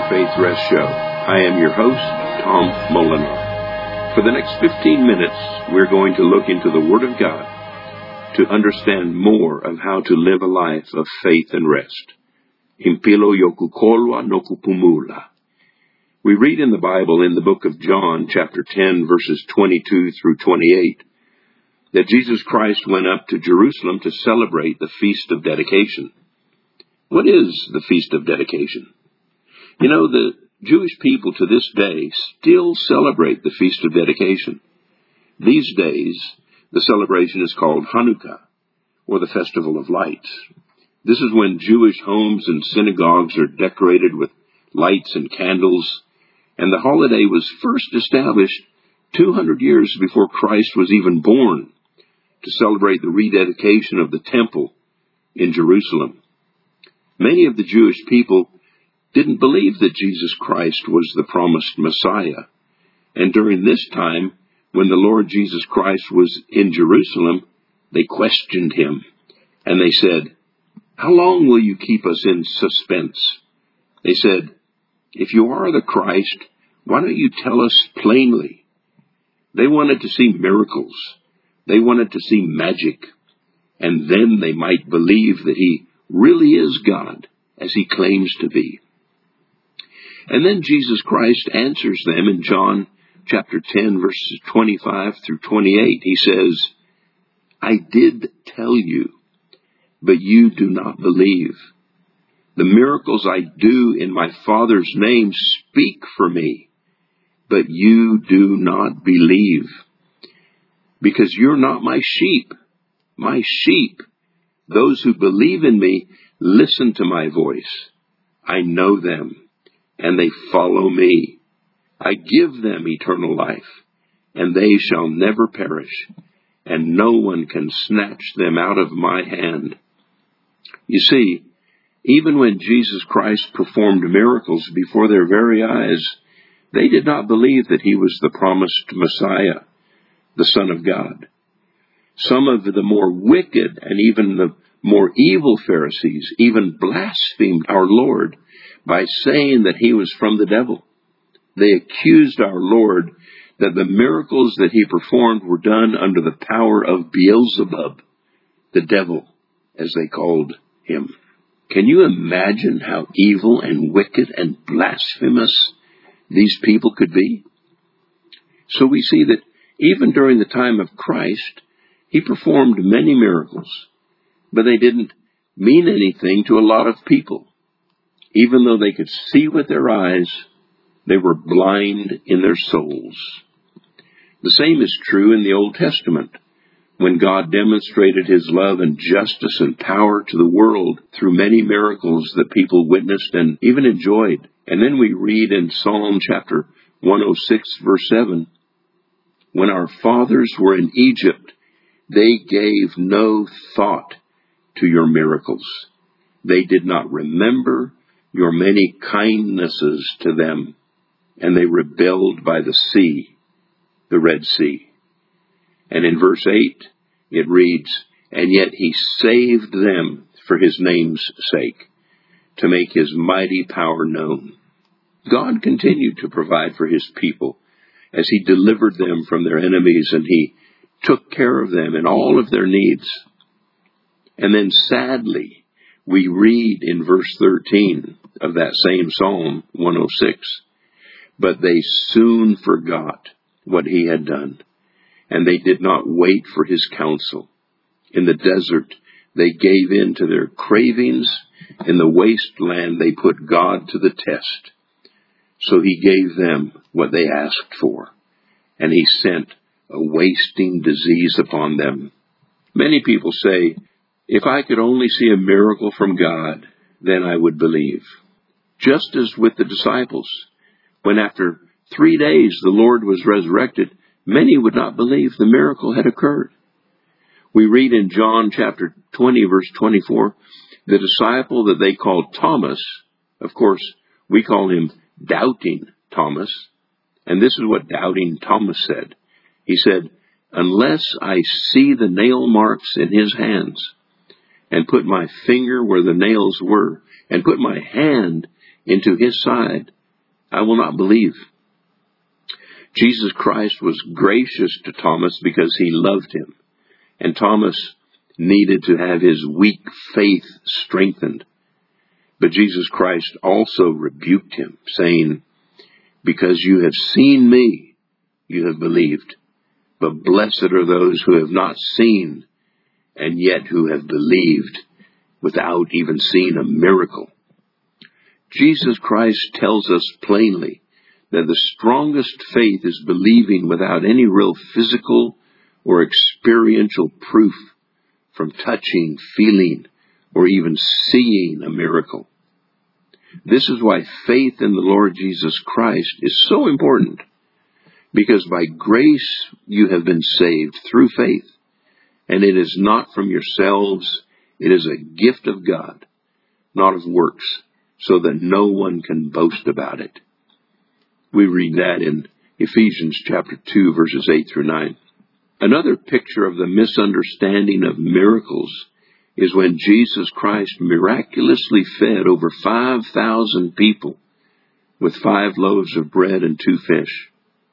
Faith Rest Show. I am your host, Tom Molinar. For the next 15 minutes, we're going to look into the Word of God to understand more of how to live a life of faith and rest. Impilo yokukolwa no kupumula. We read in the Bible in the book of John, chapter 10, verses 22 through 28, that Jesus Christ went up to Jerusalem to celebrate the Feast of Dedication. What is the Feast of Dedication? You know, the Jewish people to this day still celebrate the Feast of Dedication. These days, the celebration is called Hanukkah, or the Festival of Lights. This is when Jewish homes and synagogues are decorated with lights and candles, and the holiday was first established 200 years before Christ was even born to celebrate the rededication of the temple in Jerusalem. Many of the Jewish people didn't believe that Jesus Christ was the promised Messiah. And during this time, when the Lord Jesus Christ was in Jerusalem, they questioned him. And they said, "How long will you keep us in suspense?" They said, "If you are the Christ, why don't you tell us plainly?" They wanted to see miracles. They wanted to see magic. And then they might believe that he really is God, as he claims to be. And then Jesus Christ answers them in John chapter 10, verses 25 through 28. He says, "I did tell you, but you do not believe. The miracles I do in my Father's name speak for me, but you do not believe. Because you're not my sheep. My sheep, those who believe in me, listen to my voice. I know them, and they follow me. I give them eternal life, and they shall never perish, and no one can snatch them out of my hand." You see, even when Jesus Christ performed miracles before their very eyes, they did not believe that he was the promised Messiah, the Son of God. Some of the more wicked and even the more evil Pharisees even blasphemed our Lord by saying that he was from the devil. They accused our Lord that the miracles that he performed were done under the power of Beelzebub, the devil, as they called him. Can you imagine how evil and wicked and blasphemous these people could be? So we see that even during the time of Christ, he performed many miracles, but they didn't mean anything to a lot of people. Even though they could see with their eyes, they were blind in their souls. The same is true in the Old Testament, when God demonstrated his love and justice and power to the world through many miracles that people witnessed and even enjoyed. And then we read in Psalm chapter 106, verse 7, "When our fathers were in Egypt, they gave no thought to your miracles. They did not remember your many kindnesses to them, and they rebelled by the sea, the Red Sea." And in verse 8, it reads, "And yet he saved them for his name's sake, to make his mighty power known." God continued to provide for his people as he delivered them from their enemies, and he took care of them in all of their needs. And then sadly, we read in verse 13 of that same Psalm 106, "But they soon forgot what he had done, and they did not wait for his counsel. In the desert they gave in to their cravings. In the wasteland they put God to the test. So he gave them what they asked for, and he sent a wasting disease upon them." Many people say, "If I could only see a miracle from God, then I would believe." Just as with the disciples, when after 3 days the Lord was resurrected, many would not believe the miracle had occurred. We read in John chapter 20, verse 24, the disciple that they called Thomas, of course, we call him Doubting Thomas, and this is what Doubting Thomas said. He said, "Unless I see the nail marks in his hands, and put my finger where the nails were, and put my hand into his side, I will not believe. Jesus Christ was gracious to Thomas because he loved him, and Thomas needed to have his weak faith strengthened. But Jesus Christ also rebuked him, saying, because you have seen me, you have believed. But blessed are those who have not seen, and yet who have believed without even seeing a miracle. Jesus Christ tells us plainly that the strongest faith is believing without any real physical or experiential proof from touching, feeling, or even seeing a miracle. This is why faith in the Lord Jesus Christ is so important, because by grace you have been saved through faith, and it is not from yourselves, it is a gift of God, not of works, so that no one can boast about it. We read that in Ephesians chapter 2, verses 8 through 9. Another picture of the misunderstanding of miracles is when Jesus Christ miraculously fed over 5,000 people with 5 loaves of bread and 2 fish.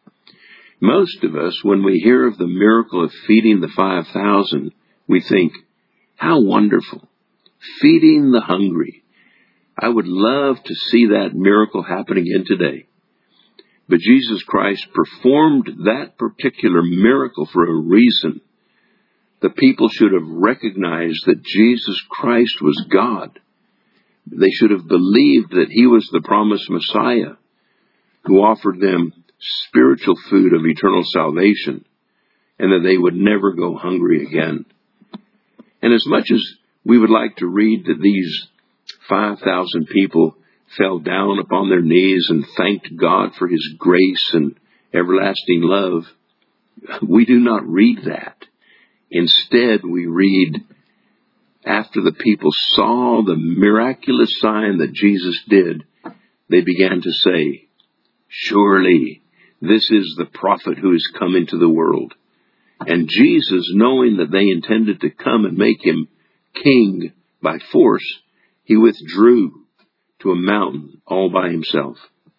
Most of us, when we hear of the miracle of feeding the 5,000, we think, how wonderful, feeding the hungry. I would love to see that miracle happen again today. But Jesus Christ performed that particular miracle for a reason. The people should have recognized that Jesus Christ was God. They should have believed that he was the promised Messiah who offered them spiritual food of eternal salvation, and that they would never go hungry again. And as much as we would like to read that these 5,000 people fell down upon their knees and thanked God for his grace and everlasting love, we do not read that. Instead, we read, after the people saw the miraculous sign that Jesus did, they began to say, surely this is the prophet who is come into the world. And Jesus, knowing that they intended to come and make him king by force, he withdrew to a mountain all by himself.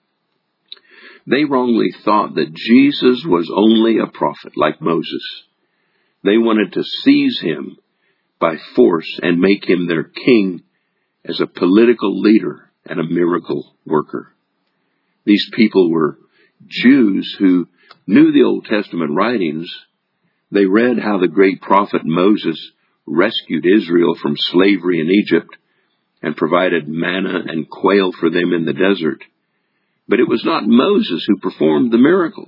They wrongly thought that Jesus was only a prophet like Moses. They wanted to seize him by force and make him their king as a political leader and a miracle worker. These people were Jews who knew the Old Testament writings. They read how the great prophet Moses rescued Israel from slavery in Egypt and provided manna and quail for them in the desert. But it was not Moses who performed the miracles.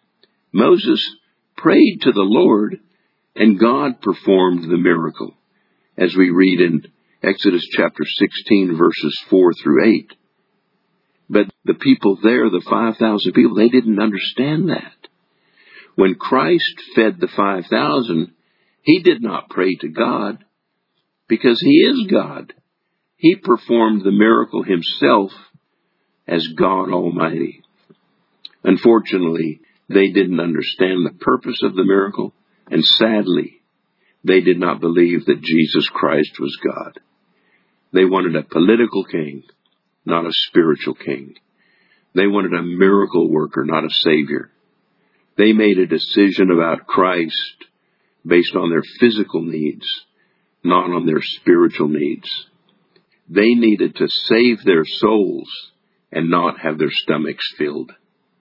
Moses prayed to the Lord, and God performed the miracle, as we read in Exodus chapter 16, verses 4 through 8. But the people there, the 5,000 people, they didn't understand that. When Christ fed the 5,000, he did not pray to God, because he is God. He performed the miracle himself as God Almighty. Unfortunately, they didn't understand the purpose of the miracle, and sadly, they did not believe that Jesus Christ was God. They wanted a political king, not a spiritual king. They wanted a miracle worker, not a savior. They made a decision about Christ based on their physical needs, not on their spiritual needs. They needed to save their souls and not have their stomachs filled.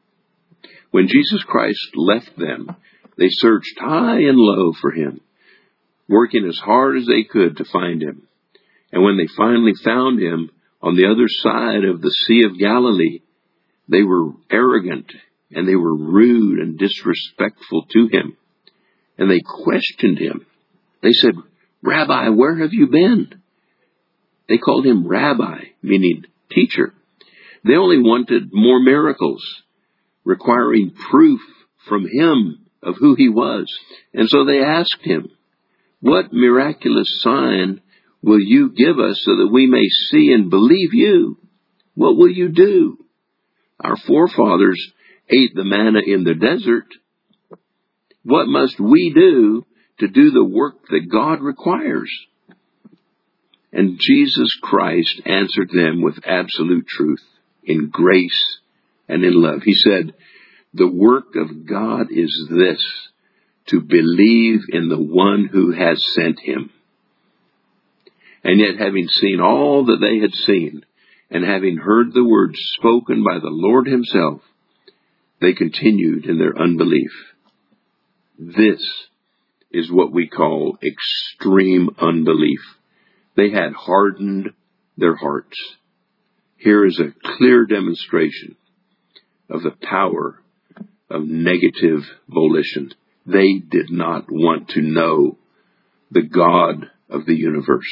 When Jesus Christ left them, they searched high and low for him, working as hard as they could to find him. And when they finally found him on the other side of the Sea of Galilee, they were arrogant and they were rude and disrespectful to him. And they questioned him. They said, Rabbi, where have you been? They called him Rabbi, meaning teacher. They only wanted more miracles, requiring proof from him of who he was. And so they asked him, what miraculous sign will you give us so that we may see and believe you? What will you do? Our forefathers ate the manna in the desert. What must we do to do the work that God requires? And Jesus Christ answered them with absolute truth. in grace and in love. He said, the work of God is this, to believe in the one who has sent him. And yet, having seen all that they had seen, and having heard the words spoken by the Lord himself, they continued in their unbelief. This is what we call extreme unbelief. They had hardened their hearts. Here is a clear demonstration of the power of negative volition. They did not want to know the God of the universe.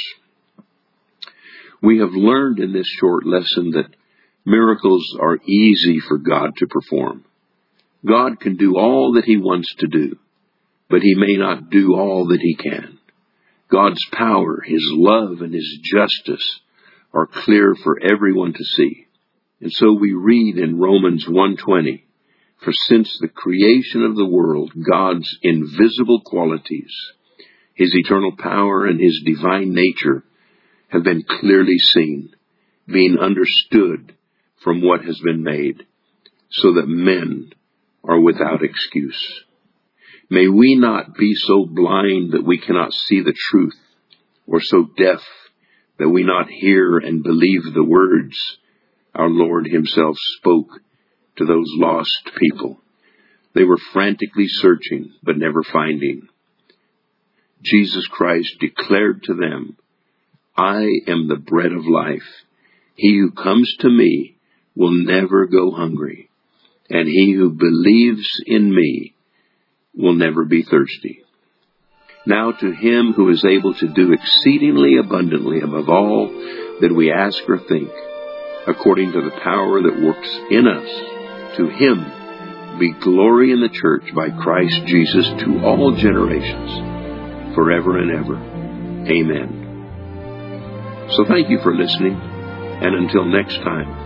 We have learned in this short lesson that miracles are easy for God to perform. God can do all that he wants to do, but he may not do all that he can. God's power, his love, and his justice are clear for everyone to see. And so we read in Romans 1:20, for since the creation of the world, God's invisible qualities, his eternal power and his divine nature have been clearly seen, being understood from what has been made, so that men are without excuse. May we not be so blind that we cannot see the truth, or so deaf that we not hear and believe the words our Lord himself spoke to those lost people. They were frantically searching, but never finding. Jesus Christ declared to them, I am the bread of life. He who comes to me will never go hungry, and he who believes in me will never be thirsty. Now to him who is able to do exceedingly abundantly above all that we ask or think, according to the power that works in us, to him be glory in the church by Christ Jesus to all generations, forever and ever. Amen. So thank you for listening, and until next time.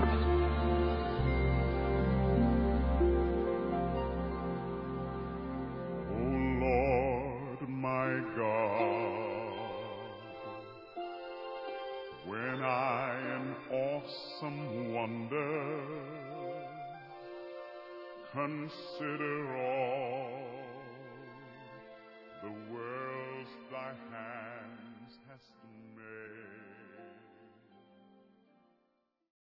When I in awesome wonder consider all